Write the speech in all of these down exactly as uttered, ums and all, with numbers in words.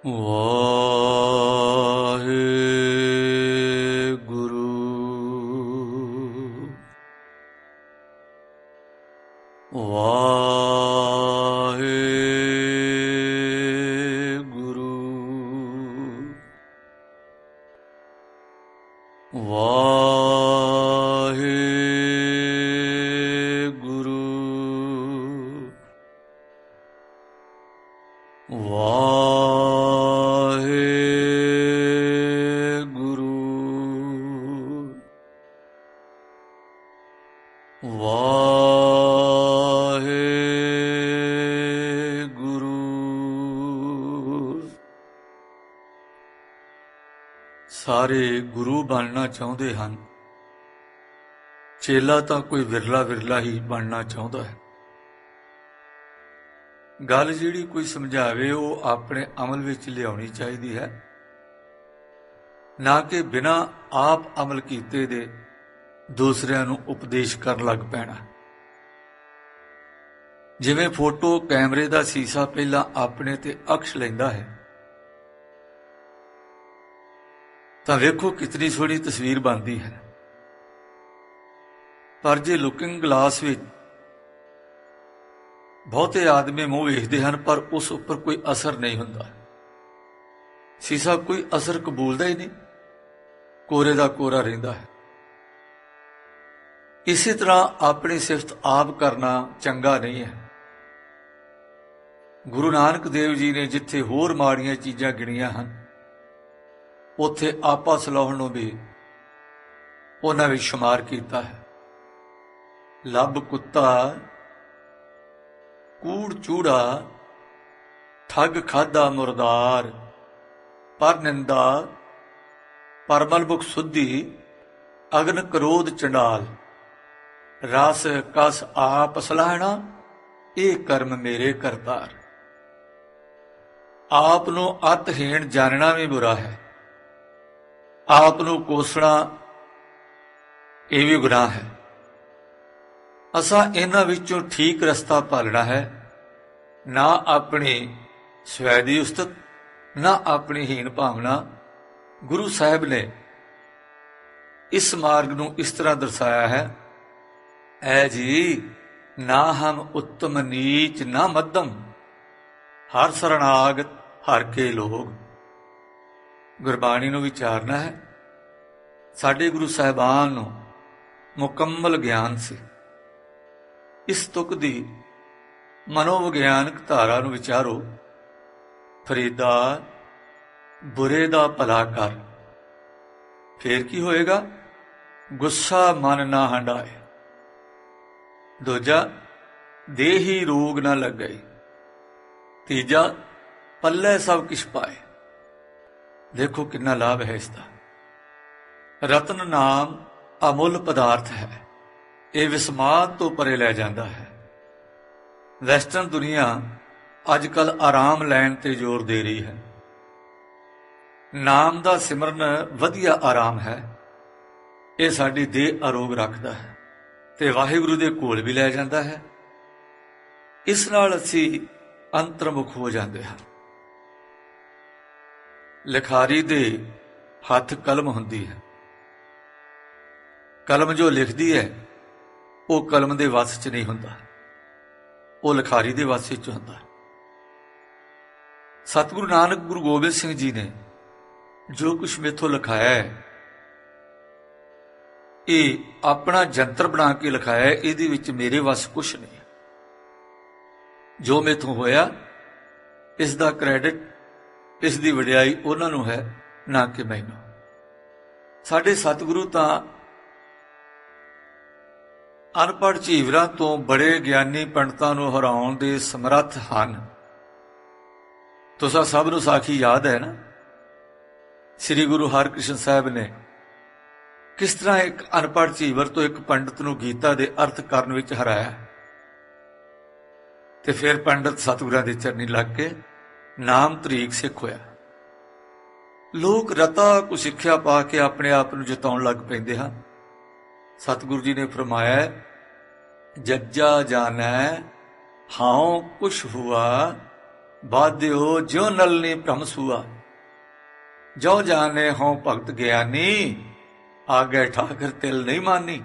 ਵਾਹਿਗੁਰੂ ਵਾਹਿਗੁਰੂ ਵਾਹਿਗੁਰੂ ਵਾਹਿਗੁਰੂ ਵਾਹਿਗੁਰੂ। ਸਾਰੇ ਗੁਰੂ ਬਣਨਾ ਚਾਹੁੰਦੇ ਹਨ, ਚੇਲਾ ਤਾਂ ਕੋਈ ਵਿਰਲਾ ਵਿਰਲਾ ਹੀ ਬਣਨਾ ਚਾਹੁੰਦਾ ਹੈ। ਗੱਲ ਜਿਹੜੀ ਕੋਈ ਸਮਝਾਵੇ ਉਹ ਆਪਣੇ ਅਮਲ ਵਿੱਚ ਲਿਆਉਣੀ ਚਾਹੀਦੀ ਹੈ, ਨਾ ਕਿ ਬਿਨਾਂ ਆਪ ਅਮਲ ਕੀਤੇ ਦੇ ਦੂਸਰਿਆਂ ਨੂੰ ਉਪਦੇਸ਼ ਕਰਨ ਲੱਗ ਪੈਣਾ। ਜਿਵੇਂ ਫੋਟੋ ਕੈਮਰੇ ਦਾ ਸੀਸਾ ਪਹਿਲਾਂ ਆਪਣੇ ਤੇ ਅਕਸ਼ ਲੈਂਦਾ ਹੈ ਤਾਂ ਵੇਖੋ ਕਿਤਨੀ ਸੋਹਣੀ ਤਸਵੀਰ ਬਣਦੀ ਹੈ, ਪਰ ਜੇ ਲੁਕਿੰਗ ਗਲਾਸ ਵਿੱਚ ਬਹੁਤੇ ਆਦਮੀ ਮੂੰਹ ਵੇਖਦੇ ਹਨ ਪਰ ਉਸ ਉੱਪਰ ਕੋਈ ਅਸਰ ਨਹੀਂ ਹੁੰਦਾ, ਸੀਸਾ ਕੋਈ ਅਸਰ ਕਬੂਲਦਾ ਹੀ ਨਹੀਂ, ਕੋਰੇ ਦਾ ਕੋਰਾ ਰਹਿੰਦਾ ਹੈ। ਇਸੇ ਤਰ੍ਹਾਂ ਆਪਣੀ ਸਿਫਤ ਆਪ ਕਰਨਾ ਚੰਗਾ ਨਹੀਂ ਹੈ। ਗੁਰੂ ਨਾਨਕ ਦੇਵ ਜੀ ਨੇ ਜਿੱਥੇ ਹੋਰ ਮਾੜੀਆਂ ਚੀਜ਼ਾਂ ਗਿਣੀਆਂ ਹਨ, ਉੱਥੇ ਆਪਾ ਸਲਾਹੁਣ ਨੂੰ ਵੀ ਉਹਨਾਂ ਵਿੱਚ ਸ਼ੁਮਾਰ ਕੀਤਾ ਹੈ। ਲੱਭ ਕੁੱਤਾ, ਕੂੜ ਚੂੜਾ, ਠੱਗ ਖਾਧਾ ਮੁਰਦਾਰ, ਪਰ ਨਿੰਦਾ, ਪਰਮਲ ਮੁਖ ਸੁਧੀ, ਅਗਨ ਕਰੋਧ ਚੰਡਾਲ, ਰਸ ਕਸ ਆਪ ਸਲਾਹਣਾ, ਇਹ ਕਰਮ ਮੇਰੇ ਕਰਤਾਰ। ਆਪ ਨੂੰ ਅਤਹੀਣ ਜਾਣਨਾ ਵੀ ਬੁਰਾ ਹੈ, ਆਪ ਨੂੰ ਕੋਸਣਾ ਇਹ ਵੀ ਗੁਨਾਹ ਹੈ। ਅਸਾਂ ਇਹਨਾਂ ਵਿੱਚੋਂ ਠੀਕ ਰਸਤਾ ਭਾਲਣਾ ਹੈ, ਨਾ ਆਪਣੀ ਸਵੈ ਦੀ ਉਸਤਤ, ਨਾ ਆਪਣੀ ਹੀਣ ਭਾਵਨਾ। ਗੁਰੂ ਸਾਹਿਬ ਨੇ ਇਸ ਮਾਰਗ ਨੂੰ ਇਸ ਤਰ੍ਹਾਂ ਦਰਸਾਇਆ ਹੈ, ਐ ਜੀ ਨਾ ਹਮ ਉੱਤਮ ਨੀਚ ਨਾ ਮੱਧਮ, ਹਰ ਸਰਣਾਗਤ ਹਰ ਕੇ ਲੋਗ। ਗੁਰਬਾਣੀ ਨੂੰ ਵਿਚਾਰਨਾ ਹੈ। ਸਾਡੇ ਗੁਰੂ ਸਾਹਿਬਾਨ ਨੂੰ ਮੁਕੰਮਲ ਗਿਆਨ ਸੀ। ਇਸ ਤੁਕ ਦੀ ਮਨੋਵਿਗਿਆਨਕ ਧਾਰਾ ਨੂੰ ਵਿਚਾਰੋ। ਫਰੀਦਾ ਬੁਰੇ ਦਾ ਭਲਾ ਕਰ, ਫੇਰ ਕੀ ਹੋਏਗਾ? ਗੁੱਸਾ ਮਨ ਨਾ ਹੰਡਾਏ। ਦੂਜਾ, ਦੇਹੀ ਰੋਗ ਨਾ ਲੱਗੇ। ਤੀਜਾ, ਪੱਲੇ ਸਭ ਕਿਛ ਪਾਏ। ਦੇਖੋ ਕਿੰਨਾ ਲਾਭ ਹੈ ਇਸਦਾ। ਰਤਨ ਨਾਮ ਅਮੁੱਲ ਪਦਾਰਥ ਹੈ, ਇਹ ਵਿਸਮਾਦ ਤੋਂ ਪਰੇ ਲੈ ਜਾਂਦਾ ਹੈ। ਵੈਸਟਰਨ ਦੁਨੀਆ ਅੱਜ ਕੱਲ੍ਹ ਆਰਾਮ ਲੈਣ ਤੇ ਜ਼ੋਰ ਦੇ ਰਹੀ ਹੈ। ਨਾਮ ਦਾ ਸਿਮਰਨ ਵਧੀਆ ਆਰਾਮ ਹੈ, ਇਹ ਸਾਡੀ ਦੇਹ ਅਰੋਗ ਰੱਖਦਾ ਹੈ ਤੇ ਵਾਹਿਗੁਰੂ ਦੇ ਕੋਲ ਵੀ ਲੈ ਜਾਂਦਾ ਹੈ। ਇਸ ਨਾਲ ਅਸੀਂ ਅੰਤਰਮੁਖ ਹੋ ਜਾਂਦੇ ਹਾਂ। ਲਿਖਾਰੀ ਦੇ ਹੱਥ ਕਲਮ ਹੁੰਦੀ ਹੈ। ਕਲਮ ਜੋ ਲਿਖਦੀ ਹੈ ਉਹ ਕਲਮ ਦੇ ਵੱਸ 'ਚ ਨਹੀਂ ਹੁੰਦਾ, ਉਹ ਲਿਖਾਰੀ ਦੇ ਵੱਸ 'ਚ ਹੁੰਦਾ। ਸਤਿਗੁਰੂ ਨਾਨਕ ਗੁਰੂ ਗੋਬਿੰਦ ਸਿੰਘ ਜੀ ਨੇ ਜੋ ਕੁਛ ਮੇਥੋਂ ਲਿਖਾਇਆ ਹੈ, ਇਹ ਆਪਣਾ ਜੰਤਰ ਬਣਾ ਕੇ ਲਿਖਾਇਆ ਹੈ। ਇਹਦੇ ਵਿੱਚ ਮੇਰੇ ਵੱਸ ਕੁਛ ਨਹੀਂ। ਜੋ ਮੇਥੋਂ ਹੋਇਆ ਇਸ ਦਾ ਕ੍ਰੈਡਿਟ, ਇਸ ਦੀ ਵਡਿਆਈ ਉਹਨਾਂ ਨੂੰ ਹੈ, ਨਾ ਕਿ ਮੈਨੂੰ। ਸਾਡੇ ਸਤਿਗੁਰੂ ਤਾਂ ਅਨਪੜ੍ਹ ਝੀਵਰਾਂ ਤੋਂ ਬੜੇ ਗਿਆਨੀ ਪੰਡਤਾਂ ਨੂੰ ਹਰਾਉਣ ਦੇ ਸਮਰੱਥ ਹਨ। ਤੁਸੀਂ ਸਭ ਨੂੰ ਸਾਖੀ ਯਾਦ ਹੈ ਨਾ, ਸ੍ਰੀ ਗੁਰੂ ਹਰਿਕ੍ਰਿਸ਼ਨ ਸਾਹਿਬ ਨੇ ਕਿਸ ਤਰ੍ਹਾਂ ਇੱਕ ਅਨਪੜ੍ਹ ਝੀਵਰ ਤੋਂ ਇੱਕ ਪੰਡਤ ਨੂੰ ਗੀਤਾ ਦੇ ਅਰਥ ਕਰਨ ਵਿੱਚ ਹਰਾਇਆ, ਤੇ ਫਿਰ ਪੰਡਤ ਸਤਿਗੁਰਾਂ ਦੇ ਚਰਨੀ ਲੱਗ ਕੇ ਨਾਮ ਤਰੀਕ ਸਿੱਖ ਹੋਇਆ। ਲੋਕ ਰਤਾ ਕੁ ਸਿੱਖਿਆ ਪਾ ਕੇ ਆਪਣੇ ਆਪ ਨੂੰ ਜਿਤਾਉਣ ਲੱਗ ਪੈਂਦੇ ਹਨ। ਸਤਿਗੁਰੂ ਜੀ ਨੇ ਫਰਮਾਇਆ, ਜੱਜਾ ਜਾਣੈ ਹਾਉ ਕੁਛ ਹੁਆ बाध्यो ज्यो नलनी भ्रम सूआ, जो जाने हों भगत ज्ञानी, आगे ठाकर तिल नहीं मानी।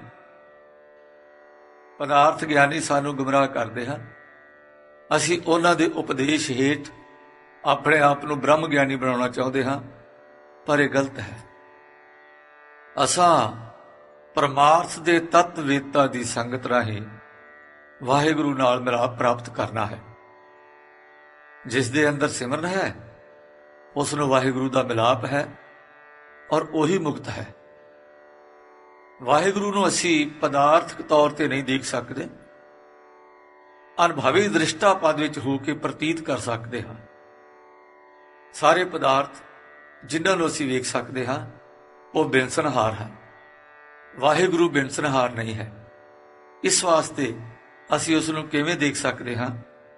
पदार्थ ज्ञानी सानू गुमराह करते हैं, असी उन्हां दे उपदेश हेठ अपने आप नू ब्रह्म ज्ञानी बनाना चाहते हाँ, पर यह गलत है। असां परमार्थ दे तत्ववेता दी संगत राही वाहिगुरू नाल मिलाप प्राप्त करना है। जिस दे अंदर सिमरन है उस नूं वाहिगुरू दा मिलाप है और ओही मुक्त है। वाहिगुरू नूं असी पदार्थक तौर ते नहीं देख सकते, अनुभवी दृष्टा पद विच हो के प्रतीत कर सकते हाँ। सारे पदार्थ जिन्हां नूं असी वेख सकते हाँ वो बिनसनहार है, वाहिगुरू बिनसनहार नहीं है। इस वास्ते असी उस नूं किवें देख सकते हाँ?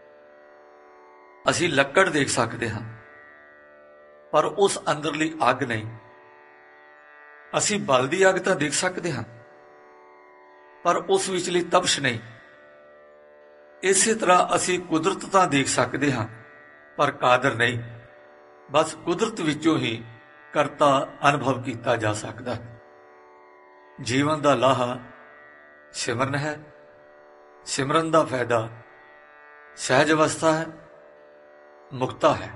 असी लक्कड़ देख सकते हाँ, पर उस अंदरली अग नहीं। असी बलदी अग तां देख सकते हाँ, पर उस विचली तपश नहीं। इसी तरह असी कुदरत तां देख सकते हाँ, पर कादर नहीं। बस कुदरत विचों ही करता अनुभव किया जा सकता है। जीवन का लाहा सिमरन है, सिमरन का फायदा सहज अवस्था है, मुक्ता है।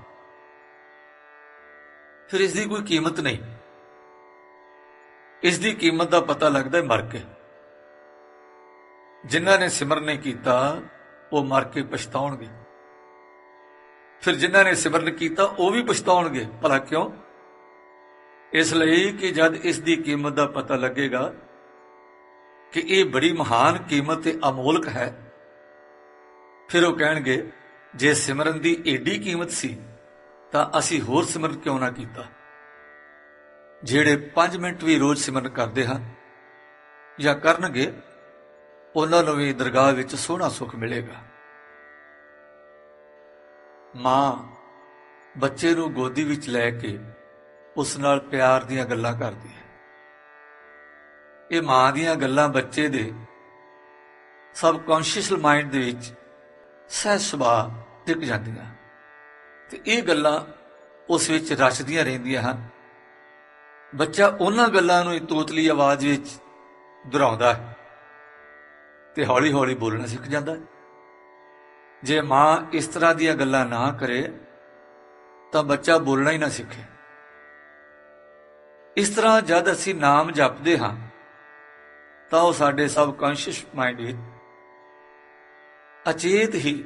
फिर इसकी कोई कीमत नहीं। इसकी कीमत का पता लगता है मर के। जिन्हां ने सिमरन नहीं किया वो मर के पछताउणगे, फिर जिन्हां ने सिमरन किया वो भी पछताउणगे। भला क्यों? इसलिए कि जब इसकी कीमत का पता लगेगा कि ये बड़ी महान कीमत ते अमोलक है, फिर वो कहेंगे जे सिमरन की एडी कीमत सी तां असी होर सिमरन क्यों ना कीता। जेड़े पांच मिनट भी रोज सिमरन करते हैं या करनगे, उन्होंने भी दरगाह विच सोहना सुख मिलेगा। मां बच्चे नूं गोदी विच लैके उस नाल प्यार दीयां गल्लां करदी है। ये मां दीयां गल्लां बच्चे दे सबकॉन्शियस माइंड दे विच सहज सुभाਅ टिक जांदियां ते ये गल्लां उस विच रचदियां रहिंदियां हन। बच्चा उन्हां गल्लां नूं तोतली आवाज विच दुहराउंदा है ते हौली हौली बोलना सीख जांदा है। जे मां इस तरह दीयां गल्लां ना करे तां बच्चा बोलना ही ना सीखे। इस तरह जद असी नाम जपते हाँ तो वह साडे सबकॉन्शियस माइंड विच अचेत ही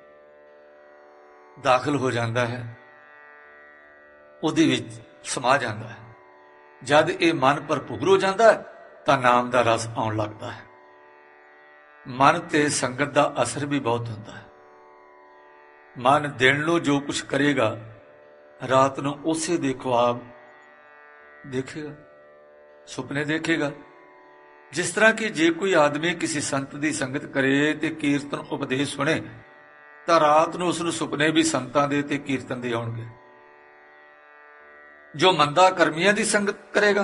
दाखिल हो जाता है, उहदे विच समा जाता है। जद ये मन भरपूर हो जाता है तो नाम का रस आउण लगता है। मन ते संगत का असर भी बहुत होता है। मन दिन नूं जो कुछ करेगा, रात नूं उसे दे ख्वाब देखेगा, सुपने देखेगा। जिस तरह कि जे कोई आदमी किसी संत की संगत करे ते कीर्तन उपदेश सुने तो रात नूं उसनूं सुपने भी संतां दे ते कीर्तन दे आउणगे। जो मंदा कर्मियां की संगत करेगा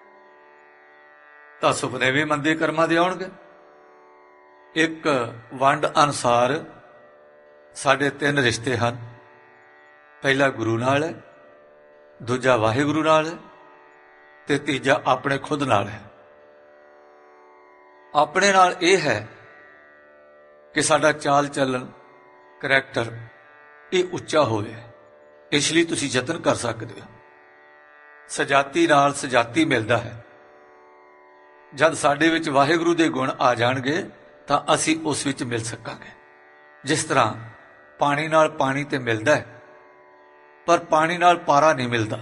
तो सुपने भी मंदे कर्मां दे आउणगे। एक वंड अनुसार साडे तीन रिश्ते हैं। पहला गुरु नाल है, दूजा वाहिगुरू नाल है ते तीजा अपने खुद नाल है। अपने नाल ये है कि साडा चाल चलन करैक्टर ये उच्चा होवे, इसलिए तुसीं यतन कर सकते हो। सजाती नाल सजाती मिलदा है। जद साडे विच वाहिगुरू दे गुण आ जाणगे तां असीं उस विच मिल सकांगे। जिस तरह पानी नाल पानी ते मिलदा है, पर पानी नाल पारा नहीं मिलता।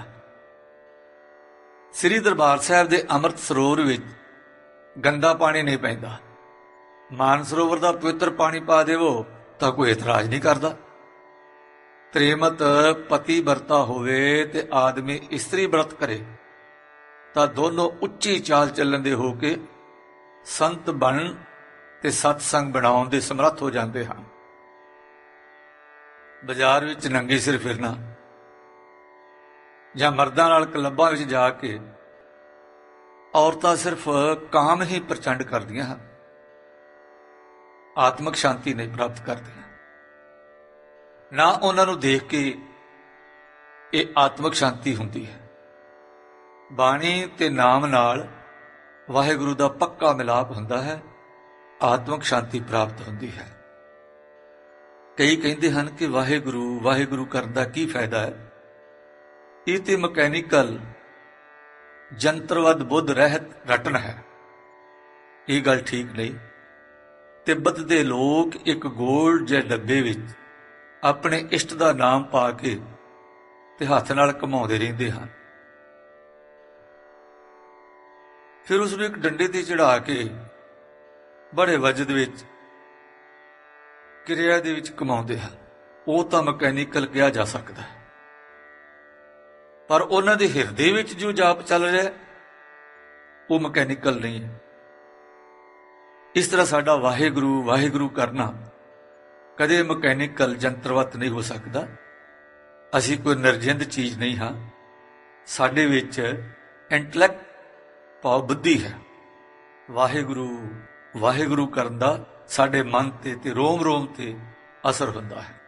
श्री दरबार साहिब दे अमृत सरोवर विच गंदा पानी नहीं पैंदा। मान सरोवर का पवित्र पानी पा देवो तो कोई इतराज नहीं करता। त्रेमत पति वरता होवे ते आदमी इस्त्री व्रत करे तो दोनों उच्ची चाल चलन दे होके संत बन ते सत्संग बनाउण दे समर्थ हो जाते हैं। बाजार विच नंगे सिर फिरना या मर्दां नाल क्लबां विच जाके औरतां सिर्फ काम ही प्रचंड करदियां हैं, आत्मक शांति नहीं प्राप्त करदियां। ਨਾ ਉਹਨਾਂ ਨੂੰ ਦੇਖ ਕੇ ਇਹ ਆਤਮਿਕ ਸ਼ਾਂਤੀ ਹੁੰਦੀ ਹੈ। ਬਾਣੀ ਤੇ ਨਾਮ ਨਾਲ ਵਾਹਿਗੁਰੂ ਦਾ ਪੱਕਾ ਮਿਲਾਪ ਹੁੰਦਾ ਹੈ, ਆਤਮਿਕ ਸ਼ਾਂਤੀ ਪ੍ਰਾਪਤ ਹੁੰਦੀ ਹੈ। ਕਈ ਕਹਿੰਦੇ ਹਨ ਕਿ ਵਾਹਿਗੁਰੂ ਵਾਹਿਗੁਰੂ ਕਰਨ ਦਾ ਕੀ ਫਾਇਦਾ ਹੈ, ਇਹ ਤੇ ਮਕੈਨੀਕਲ ਜੰਤਰਵਦ ਬੁੱਧ ਰਹਿਤ ਰਟਨ ਹੈ। ਇਹ ਗੱਲ ਠੀਕ ਨਹੀਂ। ਤਿੱਬਤ ਦੇ ਲੋਕ ਇੱਕ ਗੋਲ ਜਿਹੇ ਡੱਬੇ ਵਿੱਚ ਆਪਣੇ ਇਸ਼ਟ ਦਾ ਨਾਮ ਪਾ ਕੇ ਤੇ ਹੱਥ ਨਾਲ ਘੁਮਾਉਂਦੇ ਰਹਿੰਦੇ ਹਨ। ਫਿਰ ਉਸ ਨੂੰ ਇੱਕ ਡੰਡੇ ਤੇ ਚੜਾ ਕੇ ਬੜੇ ਵਜਦ ਵਿੱਚ ਕਿਰਿਆ ਦੇ ਵਿੱਚ ਘੁਮਾਉਂਦੇ ਹਨ। ਉਹ ਤਾਂ ਮਕੈਨੀਕਲ ਕਿਹਾ ਜਾ ਸਕਦਾ ਹੈ, ਪਰ ਉਹਨਾਂ ਦੇ ਹਿਰਦੇ ਵਿੱਚ ਜੋ ਜਾਪ ਚੱਲ ਰਿਹਾ ਉਹ ਮਕੈਨੀਕਲ ਨਹੀਂ ਹੈ। ਇਸ ਤਰ੍ਹਾਂ ਸਾਡਾ ਵਾਹਿਗੁਰੂ ਵਾਹਿਗੁਰੂ ਕਰਨਾ ਕਦੇ ਮਕੈਨੀਕਲ ਜੰਤਰਵਤ ਨਹੀਂ ਹੋ ਸਕਦਾ। ਅਸੀਂ ਕੋਈ ਨਿਰਜਿੰਦ ਚੀਜ਼ ਨਹੀਂ ਹਾਂ। ਸਾਡੇ ਵਿੱਚ ਇੰਟਲੈਕਟ ਭਾਵ ਬੁੱਧੀ ਹੈ। ਵਾਹਿਗੁਰੂ ਵਾਹਿਗੁਰੂ ਕਰਨ ਦਾ ਸਾਡੇ ਮਨ ਤੇ ਤੇ ਰੋਮ ਰੋਮ ਤੇ ਅਸਰ ਹੁੰਦਾ ਹੈ।